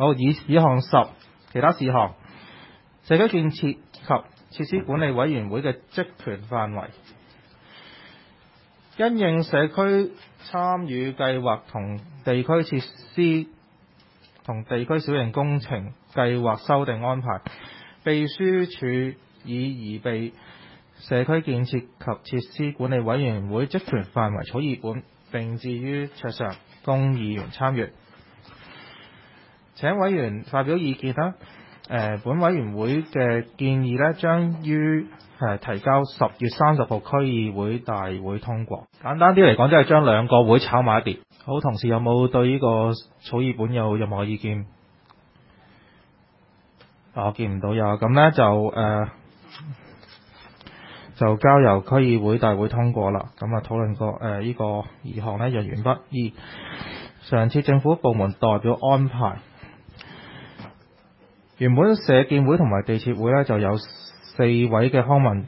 好，以項10其他事項，社區建設及設施管理委員會嘅職權範圍，因應社區參與計劃同地區設施同地區小型工程計劃修訂安排，秘書處已備社區建設及設施管理委員會職權範圍草擬本，並置於桌上，供議員參閱。請委員發表意見啦。本委員會嘅建議呢，將於提交10月30號區議會大會通過。簡單啲嚟講，即係將兩個會炒埋一碟。好，同事有冇對呢個草擬本有任何意見？我見唔到有，咁呢就交由區議會大會通過啦。咁討論過呢個議項呢就完畢。2. 常設政府部門代表安排。原本社建會同埋地設會呢就有4位嘅康文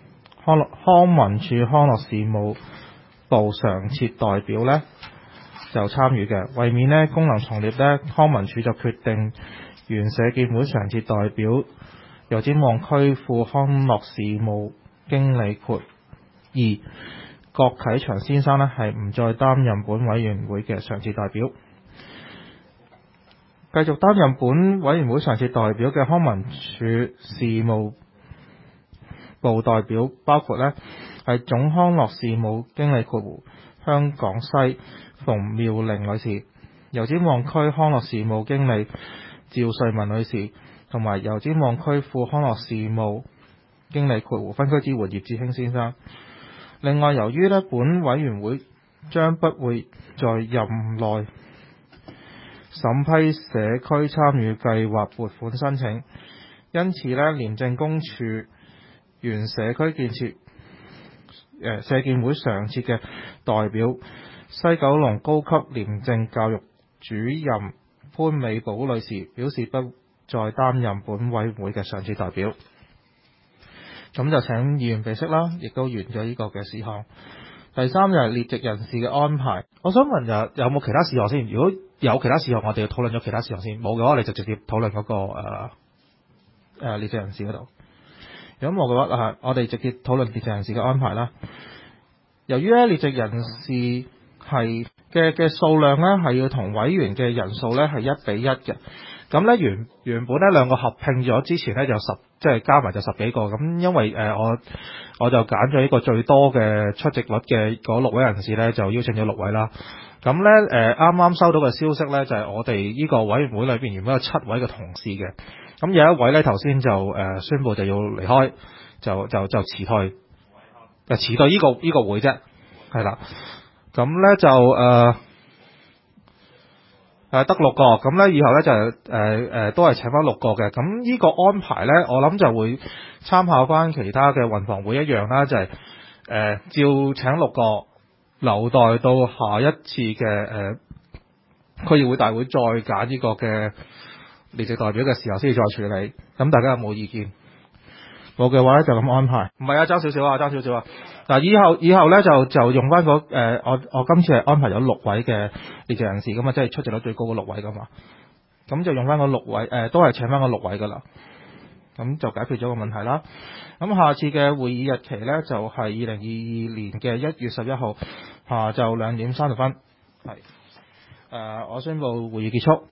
署康樂事務部常設代表呢就參與嘅，為免呢功能重疊呢，康文署就決定原社建會常設代表油尖旺區副康樂事務經理括2郭啟祥先生呢係唔再擔任本委員會嘅常設代表。繼續擔任本委員會常設代表嘅康文署事務部代表包括呢係總康樂事務經理括弧香港西馮妙玲女士、油尖旺區康樂事務經理趙瑞文女士，同埋油尖旺區副康樂事務經理括弧分區支援葉志興先生。另外，由於呢本委員會將不會在任內審批社區參與計劃撥款申請，因此呢廉政公署原社區建設社建會常設嘅代表西九龍高級廉政教育主任潘美寶女士表示不再擔任本委員會嘅常設代表。咁就請議員備悉啦，亦都完咗呢個嘅事項。第3就係列席人士嘅安排。我想問有冇其他事項先？如果有其他事項，我哋要討論咗其他事項先；冇嘅話，你就直接討論嗰個列席人士嗰度。如果冇嘅話，我哋直接討論列席人士嘅安排啦。由於列席人士係嘅數量呢係要同委員嘅人數呢係1比1嘅。咁呢原本呢兩個合併咗之前呢就即係加埋就10幾個。咁因為我就揀咗呢個最多嘅出席率嘅嗰6位人士呢，就邀請咗6位啦。咁呢啱啱收到嘅消息呢，就係我哋呢個委員會裏邊原本有7位嘅同事嘅。咁有一位呢頭先就宣布就要離開，就辭退，辭退呢個會啫，係啦。咁呢就得6個，咁呢以後呢就都係請翻6個嘅。咁呢個安排呢，我諗就會參考翻其他嘅運房會一樣啦，就係照請6個，留待到下一次嘅區議會大會再揀呢個嘅列席代表嘅時候先至再處理。咁大家有冇意見？冇嘅話呢就咁安排。唔係啊，爭少少啊。嗱，以後呢就用翻我今次係安排咗6位嘅列席人士咁啊，即係出席率最高嘅6位噶嘛。咁就用翻嗰6位，都係請翻嗰6位噶啦。咁就解決咗個問題啦。咁下次嘅會議日期呢，就係2022年嘅1月11號下晝2點30分。係，我宣布會議結束。